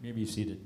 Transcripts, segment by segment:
You may be seated.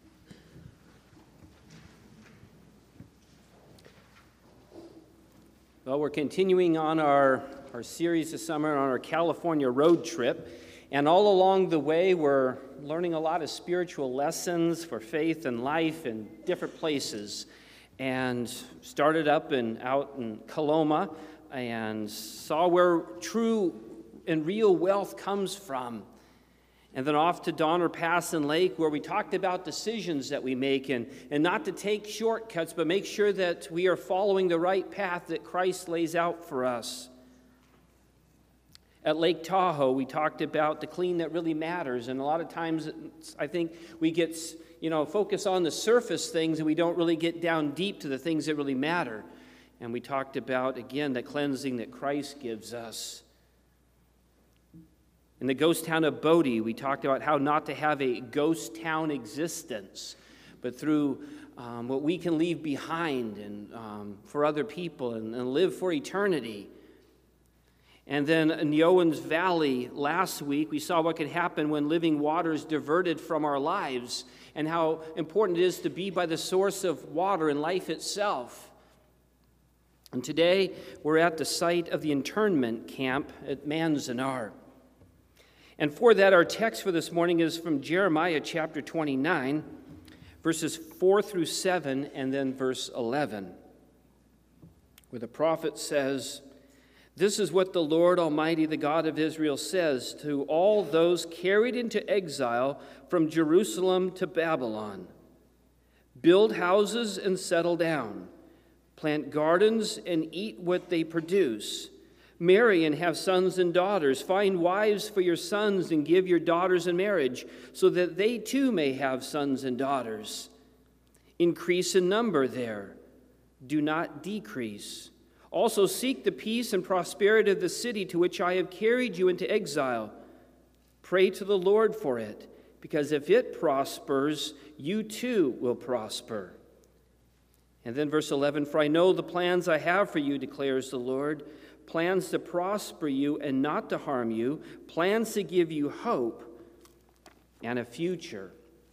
Well, we're continuing on our series this summer on our California road trip. And all along the way, we're learning a lot of spiritual lessons for faith and life in different places. And started out in Coloma and saw where true and real wealth comes from. And then off to Donner Pass and Lake, where we talked about decisions that we make and not to take shortcuts, but make sure that we are following the right path that Christ lays out for us. At Lake Tahoe, we talked about the clean that really matters. And a lot of times, I think we get, focus on the surface things and we don't really get down deep to the things that really matter. And we talked about, again, the cleansing that Christ gives us. In the ghost town of Bodie, we talked about how not to have a ghost town existence, but through what we can leave behind and for other people and live for eternity. And then in the Owens Valley last week, we saw what could happen when living water is diverted from our lives and how important it is to be by the source of water and life itself. And today, we're at the site of the internment camp at Manzanar. And for that, our text for this morning is from Jeremiah chapter 29, verses 4 through 7, and then verse 11, where the prophet says, "This is what the Lord Almighty, the God of Israel, says to all those carried into exile from Jerusalem to Babylon. Build houses and settle down. Plant gardens and eat what they produce. Marry and have sons and daughters. Find wives for your sons and give your daughters in marriage, so that they too may have sons and daughters. Increase in number there. Do not decrease. Also seek the peace and prosperity of the city to which I have carried you into exile. Pray to the Lord for it, because if it prospers, you too will prosper." And then verse 11, "For I know the plans I have for you, declares the Lord, plans to prosper you and not to harm you, plans to give you hope and a future."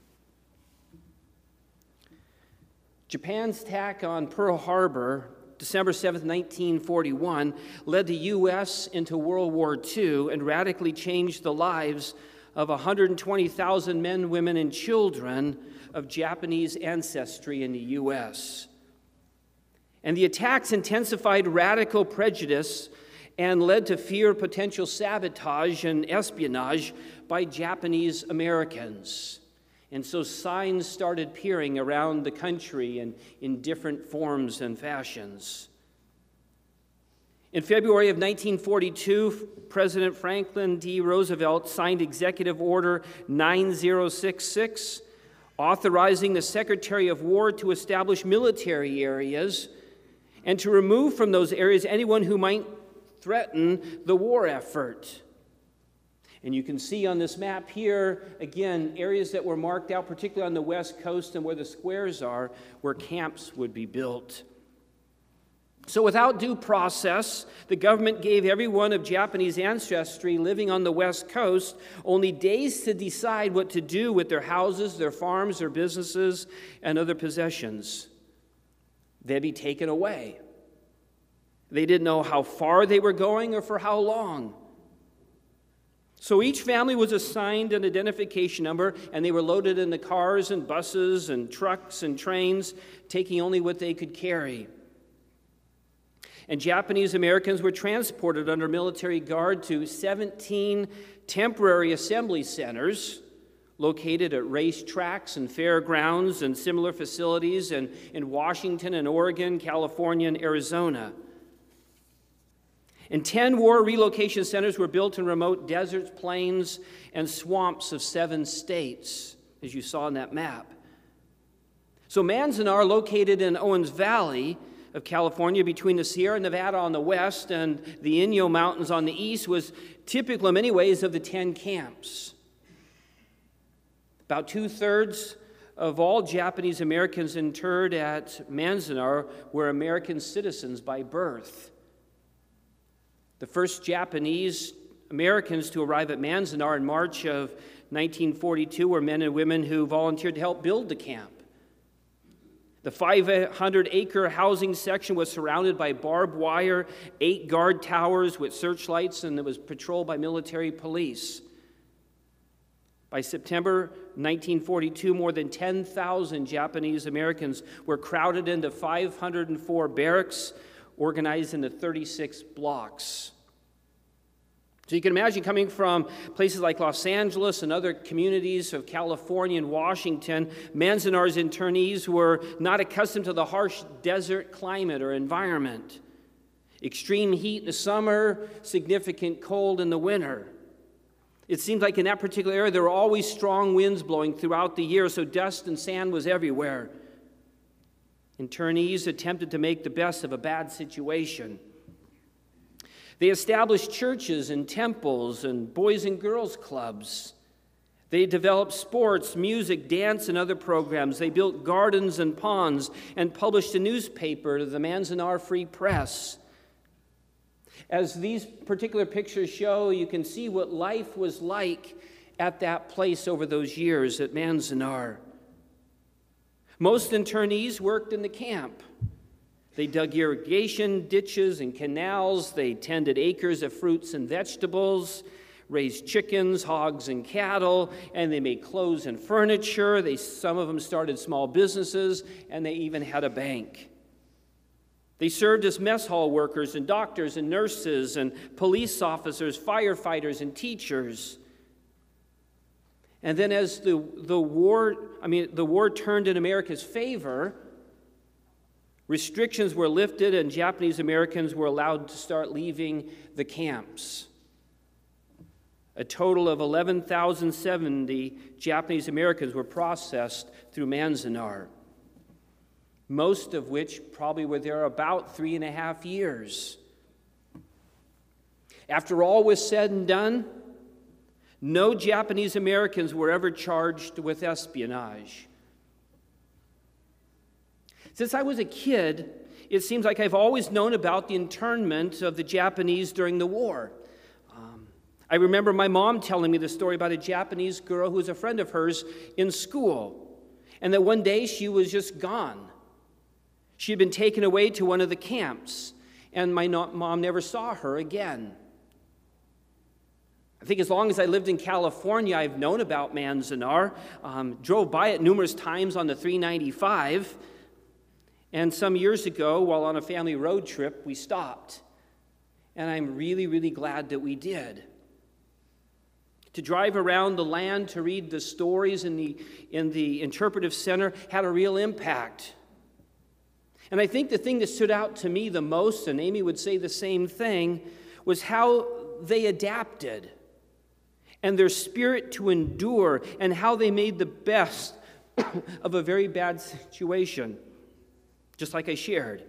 Japan's attack on Pearl Harbor, December 7th, 1941, led the U.S. into World War II and radically changed the lives of 120,000 men, women, and children of Japanese ancestry in the U.S. And the attacks intensified radical prejudice and led to fear of potential sabotage and espionage by Japanese Americans. And so signs started appearing around the country and in different forms and fashions. In February of 1942, President Franklin D. Roosevelt signed Executive Order 9066, authorizing the Secretary of War to establish military areas and to remove from those areas anyone who might threaten the war effort. And you can see on this map here, again, areas that were marked out, particularly on the West Coast and where the squares are, where camps would be built. So without due process, the government gave everyone of Japanese ancestry living on the West Coast only days to decide what to do with their houses, their farms, their businesses, and other possessions. They'd be taken away. They didn't know how far they were going or for how long. So each family was assigned an identification number, and they were loaded into cars and buses and trucks and trains, taking only what they could carry. And Japanese Americans were transported under military guard to 17 temporary assembly centers located at racetracks and fairgrounds and similar facilities in Washington and Oregon, California, and Arizona. And 10 war relocation centers were built in remote deserts, plains, and swamps of 7 states, as you saw in that map. So Manzanar, located in Owens Valley of California between the Sierra Nevada on the west and the Inyo Mountains on the east, was typical in many ways of the 10 camps. About 2/3 of all Japanese Americans interred at Manzanar were American citizens by birth. The first Japanese Americans to arrive at Manzanar in March of 1942 were men and women who volunteered to help build the camp. The 500-acre housing section was surrounded by barbed wire, 8 guard towers with searchlights, and it was patrolled by military police. By September 1942, more than 10,000 Japanese Americans were crowded into 504 barracks organized into 36 blocks. So you can imagine coming from places like Los Angeles and other communities of California and Washington, Manzanar's internees were not accustomed to the harsh desert climate or environment. Extreme heat in the summer, significant cold in the winter. It seemed like in that particular area there were always strong winds blowing throughout the year, so dust and sand was everywhere. Internees attempted to make the best of a bad situation. They established churches and temples and boys and girls clubs. They developed sports, music, dance, and other programs. They built gardens and ponds and published a newspaper, the Manzanar Free Press. As these particular pictures show, you can see what life was like at that place over those years at Manzanar. Most internees worked in the camp. They dug irrigation ditches and canals. They tended acres of fruits and vegetables, raised chickens, hogs, and cattle, and they made clothes and furniture. Some of them started small businesses, and they even had a bank. They served as mess hall workers and doctors and nurses and police officers, firefighters, and teachers. And then as the war turned in America's favor, restrictions were lifted and Japanese Americans were allowed to start leaving the camps. A total of 11,070 Japanese Americans were processed through Manzanar, most of which probably were there about 3.5 years. After all was said and done, no Japanese Americans were ever charged with espionage. Since I was a kid, it seems like I've always known about the internment of the Japanese during the war. I remember my mom telling me the story about a Japanese girl who was a friend of hers in school, and that one day she was just gone. She had been taken away to one of the camps, and my mom never saw her again. I think as long as I lived in California, I've known about Manzanar, drove by it numerous times on the 395, and some years ago, while on a family road trip, we stopped. And I'm really, really glad that we did. To drive around the land, to read the stories in the interpretive center had a real impact. And I think the thing that stood out to me the most, and Amy would say the same thing, was how they adapted and their spirit to endure and how they made the best of a very bad situation, just like I shared.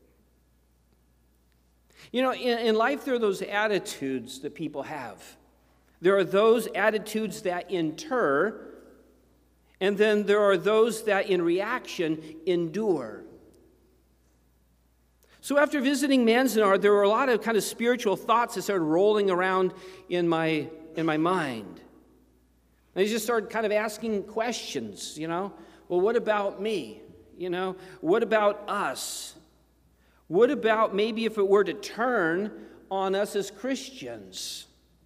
You know, in life there are those attitudes that people have. There are those attitudes that inter, and then there are those that in reaction endure. So after visiting Manzanar, there were a lot of kind of spiritual thoughts that started rolling around in my mind. And I just started kind of asking questions, well, what about me? What about us? What about maybe if it were to turn on us as Christians?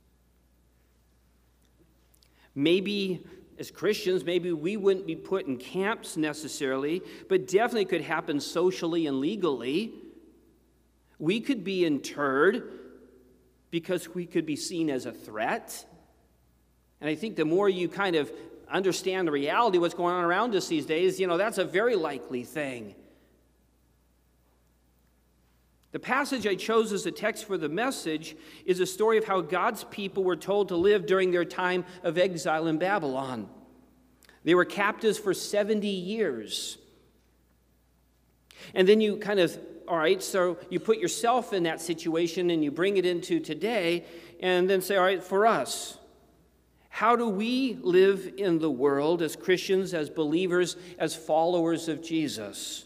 Maybe as Christians, maybe we wouldn't be put in camps necessarily, but definitely could happen socially and legally. We could be interred because we could be seen as a threat. And I think the more you kind of understand the reality of what's going on around us these days, that's a very likely thing. The passage I chose as a text for the message is a story of how God's people were told to live during their time of exile in Babylon. They were captives for 70 years. And then you so you put yourself in that situation and you bring it into today and then say, all right, for us, how do we live in the world as Christians, as believers, as followers of Jesus?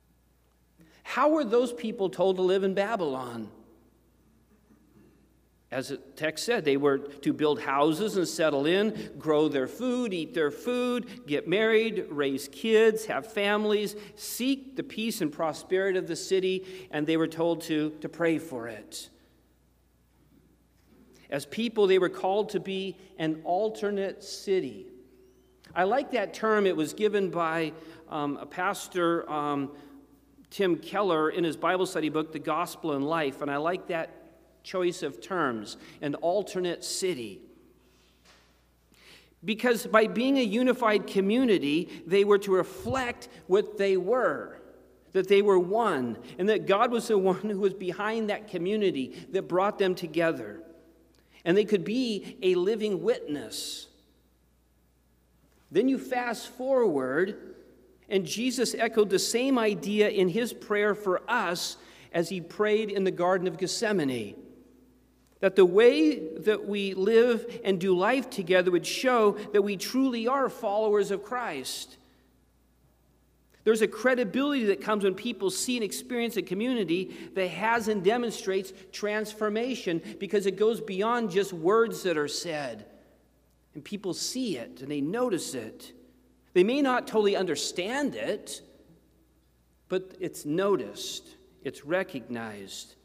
How were those people told to live in Babylon? As the text said, they were to build houses and settle in, grow their food, eat their food, get married, raise kids, have families, seek the peace and prosperity of the city, and they were told to pray for it. As people, they were called to be an alternate city. I like that term. It was given by a pastor, Tim Keller, in his Bible study book, The Gospel and Life, and I like that choice of terms, an alternate city. Because by being a unified community, they were to reflect what they were, that they were one, and that God was the one who was behind that community that brought them together. And they could be a living witness. Then you fast forward, and Jesus echoed the same idea in his prayer for us as he prayed in the Garden of Gethsemane. That the way that we live and do life together would show that we truly are followers of Christ. There's a credibility that comes when people see and experience a community that has and demonstrates transformation, because it goes beyond just words that are said. And people see it and they notice it. They may not totally understand it, but it's noticed, it's recognized.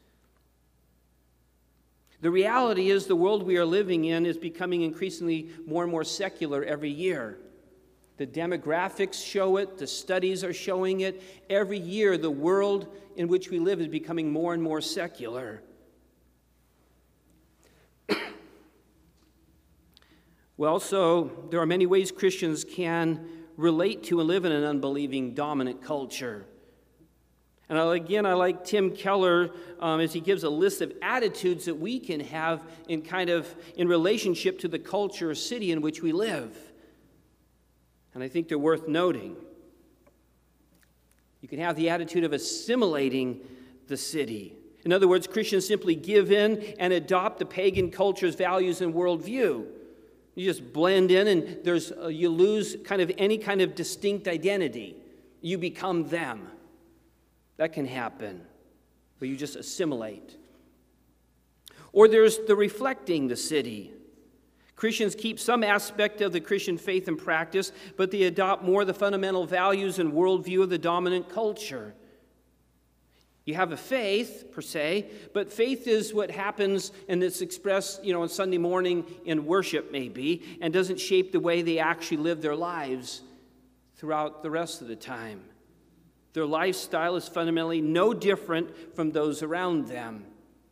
The reality is the world we are living in is becoming increasingly more and more secular every year. The demographics show it, the studies are showing it. Every year, the world in which we live is becoming more and more secular. Well, so there are many ways Christians can relate to and live in an unbelieving, dominant culture. And I like Tim Keller as he gives a list of attitudes that we can have in relationship to the culture or city in which we live. And I think they're worth noting. You can have the attitude of assimilating the city. In other words, Christians simply give in and adopt the pagan culture's values and worldview. You just blend in, and you lose any kind of distinct identity. You become them. That can happen, but you just assimilate. Or there's the reflecting the city. Christians keep some aspect of the Christian faith and practice, but they adopt more the fundamental values and worldview of the dominant culture. You have a faith, per se, but faith is what happens, and it's expressed, on Sunday morning in worship, maybe, and doesn't shape the way they actually live their lives throughout the rest of the time. Their lifestyle is fundamentally no different from those around them.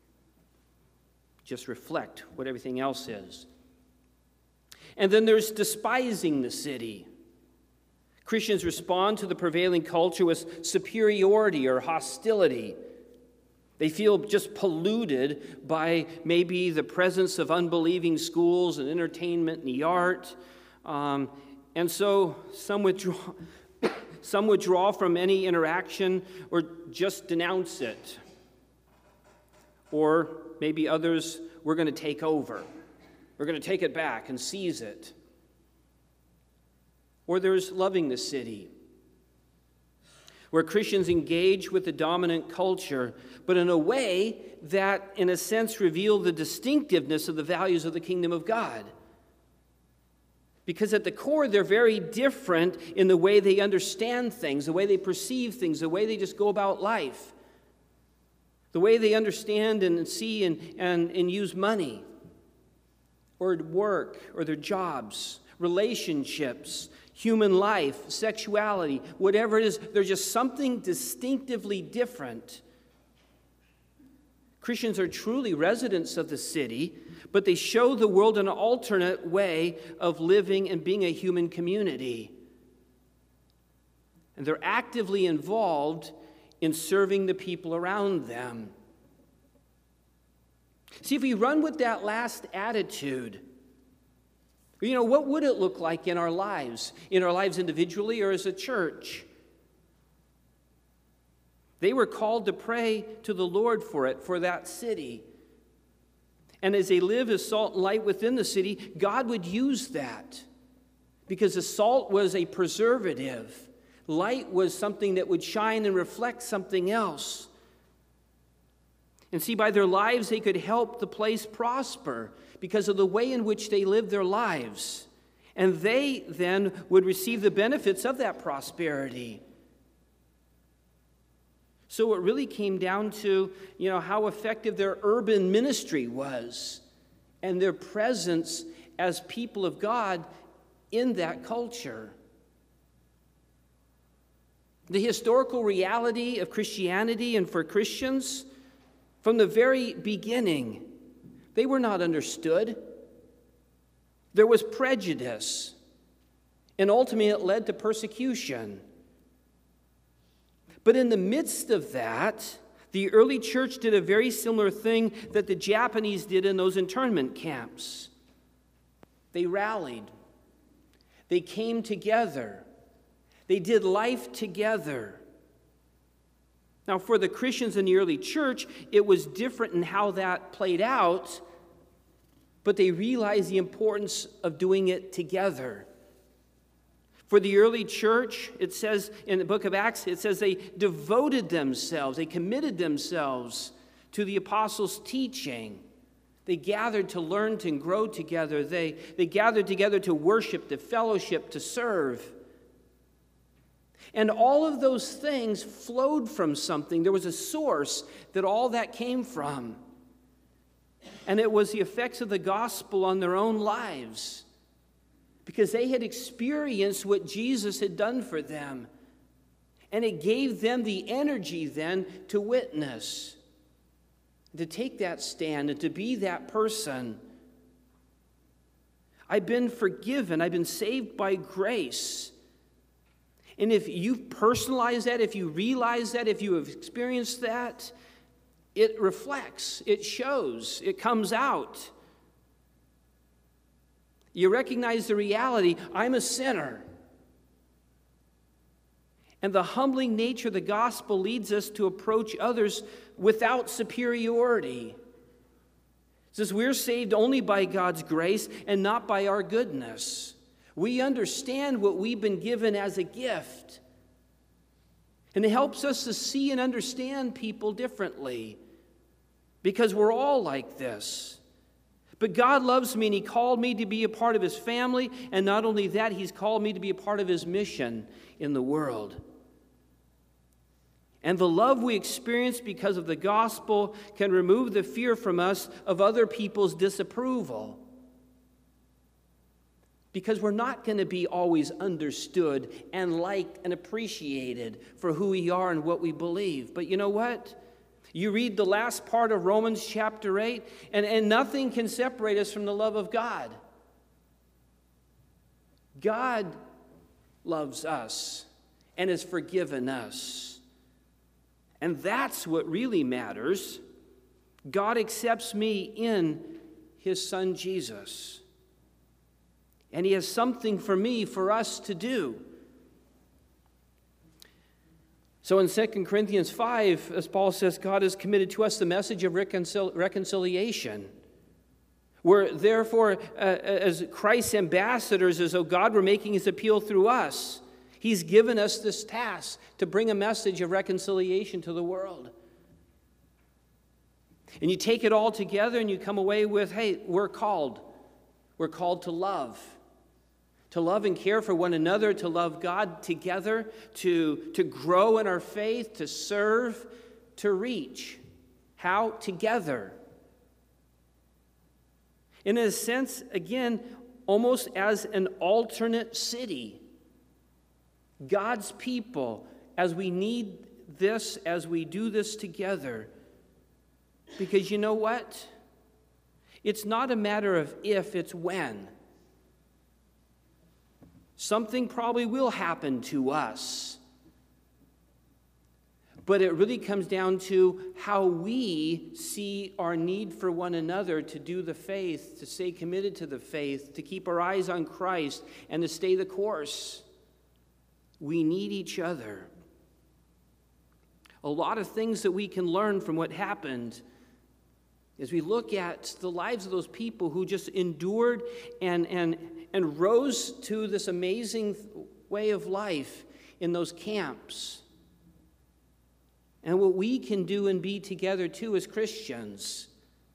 Just reflect what everything else is. And then there's despising the city. Christians respond to the prevailing culture with superiority or hostility. They feel just polluted by maybe the presence of unbelieving schools and entertainment and the art. And so some withdraw from any interaction or just denounce it. Or maybe others, we're going to take over. We're going to take it back and seize it. Or there's loving the city, where Christians engage with the dominant culture, but in a way that, in a sense, reveal the distinctiveness of the values of the kingdom of God. Because at the core, they're very different in the way they understand things, the way they perceive things, the way they just go about life, the way they understand and see and use money, or work, or their jobs, relationships, human life, sexuality, whatever it is. There's just something distinctively different. Christians are truly residents of the city, but they show the world an alternate way of living and being a human community. And they're actively involved in serving the people around them. See, if we run with that last attitude, what would it look like in our lives individually or as a church? They were called to pray to the Lord for that city. And as they live as salt and light within the city, God would use that. Because the salt was a preservative. Light was something that would shine and reflect something else. And see, by their lives, they could help the place prosper because of the way in which they lived their lives. And they then would receive the benefits of that prosperity. So it really came down to, how effective their urban ministry was and their presence as people of God in that culture. The historical reality of Christianity and for Christians, from the very beginning, they were not understood. There was prejudice, and ultimately it led to persecution. But in the midst of that, the early church did a very similar thing that the Japanese did in those internment camps. They rallied. They came together. They did life together. Now, for the Christians in the early church, it was different in how that played out, but they realized the importance of doing it together. For the early church, it says in the book of Acts, it says they devoted themselves, they committed themselves to the apostles' teaching. They gathered to learn and grow together. They gathered together to worship, to fellowship, to serve. And all of those things flowed from something. There was a source that all that came from. And it was the effects of the gospel on their own lives, because they had experienced what Jesus had done for them. And it gave them the energy then to witness, to take that stand, and to be that person. I've been forgiven. I've been saved by grace. And if you personalize that, if you realize that, if you have experienced that, it reflects, it shows, it comes out. You recognize the reality, I'm a sinner. And the humbling nature of the gospel leads us to approach others without superiority. It says we're saved only by God's grace and not by our goodness. We understand what we've been given as a gift. And it helps us to see and understand people differently, because we're all like this. But God loves me, and He called me to be a part of His family. And not only that, He's called me to be a part of His mission in the world. And the love we experience because of the gospel can remove the fear from us of other people's disapproval. Because we're not going to be always understood and liked and appreciated for who we are and what we believe. But you know what? You read the last part of Romans chapter 8, and nothing can separate us from the love of God. God loves us and has forgiven us. And that's what really matters. God accepts me in His Son Jesus. And He has something for me, for us to do. So in 2 Corinthians 5, as Paul says, God has committed to us the message of reconciliation. We're therefore, as Christ's ambassadors, as though God were making His appeal through us. He's given us this task to bring a message of reconciliation to the world. And you take it all together and you come away with, hey, we're called. We're called to love. To love and care for one another, to love God together, to grow in our faith, to serve, to reach. How? Together. In a sense, again, almost as an alternate city. God's people, as we need this, as we do this together. Because you know what? It's not a matter of if, it's when. Something probably will happen to us. But it really comes down to how we see our need for one another to do the faith, to stay committed to the faith, to keep our eyes on Christ, and to stay the course. We need each other. A lot of things that we can learn from what happened as we look at the lives of those people who just endured and rose to this amazing way of life in those camps. and what we can do and be together too as Christians.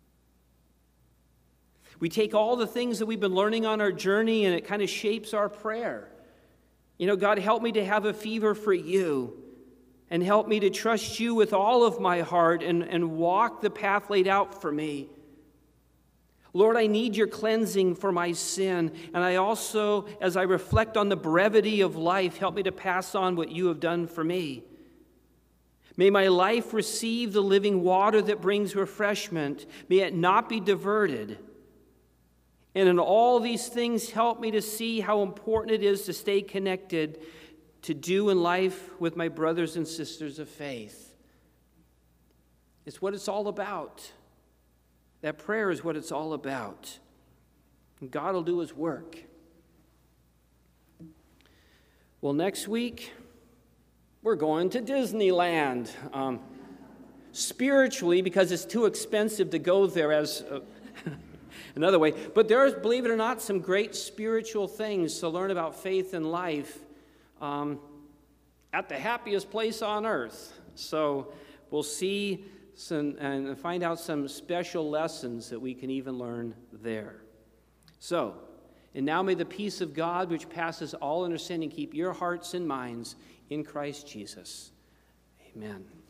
We take all the things that we've been learning on our journey, and it kind of shapes our prayer. God, help me to have a fever for you, and help me to trust you with all of my heart and walk the path laid out for me. Lord, I need your cleansing for my sin, and I also, as I reflect on the brevity of life, help me to pass on what you have done for me. May my life receive the living water that brings refreshment. May it not be diverted. And in all these things, help me to see how important it is to stay connected to do in life with my brothers and sisters of faith. It's what it's all about. That prayer is what it's all about. And God will do his work. Well, next week, we're going to Disneyland. Spiritually, because it's too expensive to go there as another way. But there's, believe it or not, some great spiritual things to learn about faith and life at the happiest place on earth. So we'll see and find out some special lessons that we can even learn there. So, and now may the peace of God, which passes all understanding, keep your hearts and minds in Christ Jesus. Amen.